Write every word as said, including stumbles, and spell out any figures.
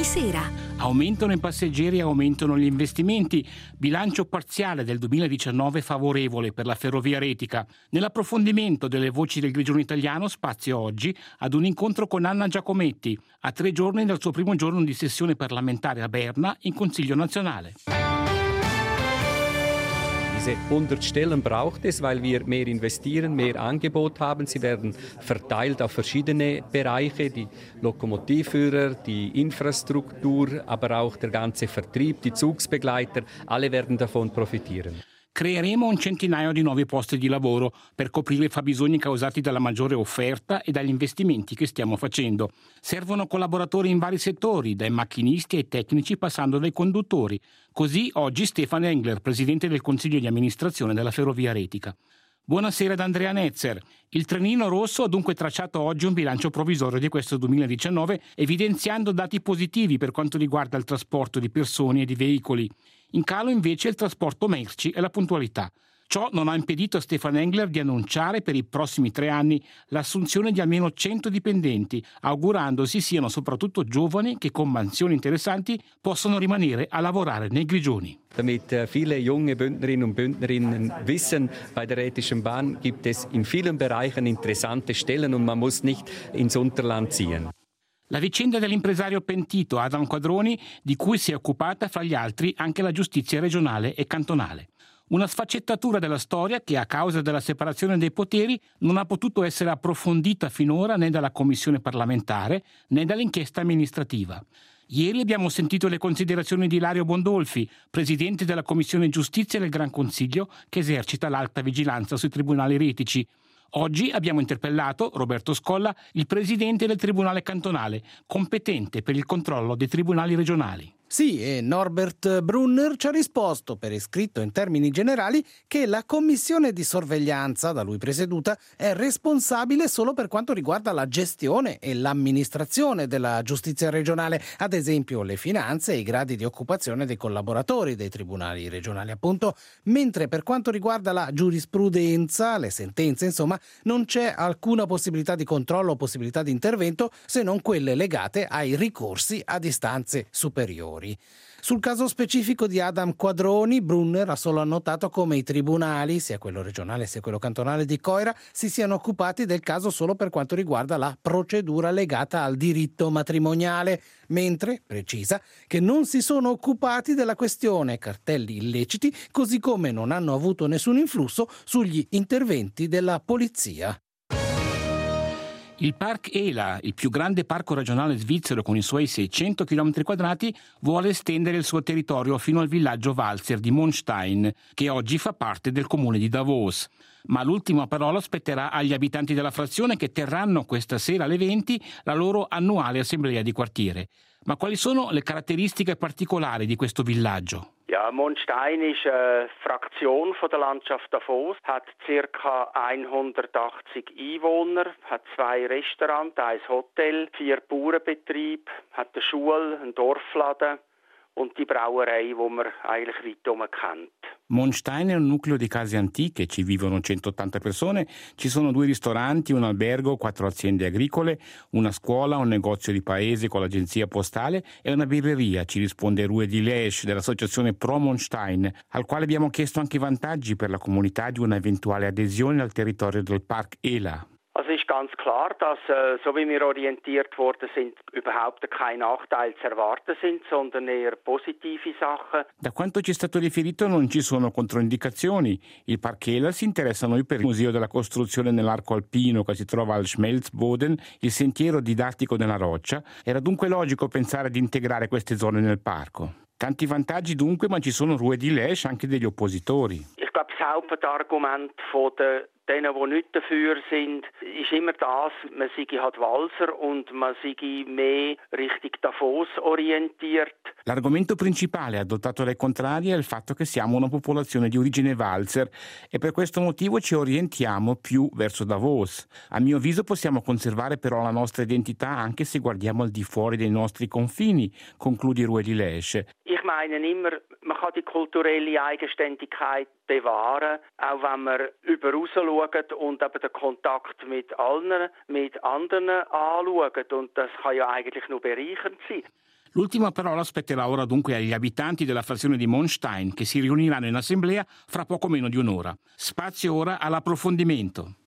Domani sera. Aumentano i passeggeri e aumentano gli investimenti. Bilancio parziale del duemiladiciannove favorevole per la ferrovia retica. Nell'approfondimento delle voci del Grigione italiano spazio oggi ad un incontro con Anna Giacometti, a tre giorni dal suo primo giorno di sessione parlamentare a Berna in Consiglio nazionale. Diese hundert Stellen braucht es, weil wir mehr investieren, mehr Angebot haben. Sie werden verteilt auf verschiedene Bereiche, die Lokomotivführer, die Infrastruktur, aber auch der ganze Vertrieb, die Zugsbegleiter, alle werden davon profitieren. Creeremo un centinaio di nuovi posti di lavoro per coprire i fabbisogni causati dalla maggiore offerta e dagli investimenti che stiamo facendo. Servono collaboratori in vari settori, dai macchinisti ai tecnici passando dai conduttori. Così oggi Stefan Engler, presidente del Consiglio di amministrazione della Ferrovia Retica. Buonasera ad Andrea Netzer. Il trenino rosso ha dunque tracciato oggi un bilancio provvisorio di questo duemiladiciannove, evidenziando dati positivi per quanto riguarda il trasporto di persone e di veicoli. In calo invece il trasporto merci e la puntualità. Ciò non ha impedito a Stefan Engler di annunciare per i prossimi tre anni l'assunzione di almeno cento dipendenti, augurandosi siano soprattutto giovani che con mansioni interessanti possono rimanere a lavorare nei Grigioni. Damit viele junge Bündnerinnen und Bündnerinnen wissen, bei der Rätischen Bahn gibt es in vielen Bereichen interessante Stellen und man muss nicht ins Unterland ziehen. La vicenda dell'impresario pentito Adam Quadroni, di cui si è occupata fra gli altri anche la giustizia regionale e cantonale. Una sfaccettatura della storia che, a causa della separazione dei poteri, non ha potuto essere approfondita finora né dalla commissione parlamentare né dall'inchiesta amministrativa. Ieri abbiamo sentito le considerazioni di Ilario Bondolfi, presidente della Commissione Giustizia del Gran Consiglio, che esercita l'alta vigilanza sui tribunali retici. Oggi abbiamo interpellato Roberto Scolla, il presidente del Tribunale cantonale, competente per il controllo dei tribunali regionali. Sì, e Norbert Brunner ci ha risposto per iscritto in termini generali che la commissione di sorveglianza da lui presieduta è responsabile solo per quanto riguarda la gestione e l'amministrazione della giustizia regionale, ad esempio le finanze e i gradi di occupazione dei collaboratori dei tribunali regionali, appunto, mentre per quanto riguarda la giurisprudenza, le sentenze, insomma, non c'è alcuna possibilità di controllo o possibilità di intervento se non quelle legate ai ricorsi ad istanze superiori. Sul caso specifico di Adam Quadroni, Brunner ha solo annotato come i tribunali, sia quello regionale sia quello cantonale di Coira, si siano occupati del caso solo per quanto riguarda la procedura legata al diritto matrimoniale, mentre precisa che non si sono occupati della questione cartelli illeciti, così come non hanno avuto nessun influsso sugli interventi della polizia. Il Park Ela, il più grande parco regionale svizzero con i suoi seicento chilometri quadrati, vuole estendere il suo territorio fino al villaggio Walser di Monstein, che oggi fa parte del comune di Davos. Ma l'ultima parola spetterà agli abitanti della frazione che terranno questa sera alle venti la loro annuale assemblea di quartiere. Ma quali sono le caratteristiche particolari di questo villaggio? Ja, Monstein ist eine Fraktion von der Landschaft Davos, hat ca. hundertachtzig Einwohner, hat zwei Restaurants, ein Hotel, vier Bauernbetriebe, hat eine Schule, einen Dorfladen und die Brauerei, die man eigentlich weitum kennt. Monstein è un nucleo di case antiche, ci vivono centottanta persone, ci sono due ristoranti, un albergo, quattro aziende agricole, una scuola, un negozio di paese con l'agenzia postale e una birreria, ci risponde Rue di Lesch dell'associazione Pro Monstein, al quale abbiamo chiesto anche i vantaggi per la comunità di una eventuale adesione al territorio del Park Ela. Also ist ganz klar, dass, äh, so wie wir orientiert worden sind, überhaupt keine Nachteile zu erwarten sind, sondern eher positive Sachen. Da quanto ci è stato riferito non ci sono controindicazioni. Il Park Ela si interessa a noi per il Museo della Costruzione nell'Arco Alpino che si trova al Schmelzboden, il sentiero didattico nella roccia. Era dunque logico pensare di integrare queste zone nel parco. Tanti vantaggi dunque, ma ci sono Rue di Lesch anche degli oppositori. Ich glaube, das Hauptargument von der denen, die nicht dafür sind, ist immer das, man sei halt Walser und man sei mehr Richtung Davos orientiert. L'argomento principale adottato dai contrari è il fatto che siamo una popolazione di origine Walser e per questo motivo ci orientiamo più verso Davos. A mio avviso possiamo conservare però la nostra identità anche se guardiamo al di fuori dei nostri confini, conclude Rue di Lesch. Ich meine immer, man kann die kulturelle Eigenständigkeit bewahren, auch wenn man über raus schaut und eben den Kontakt mit allen, mit anderen anschaut. Und das kann ja eigentlich nur bereichernd sein. L'ultima parola spetterà ora dunque agli abitanti della frazione di Monstein, che si riuniranno in assemblea fra poco meno di un'ora. Spazio ora all'approfondimento.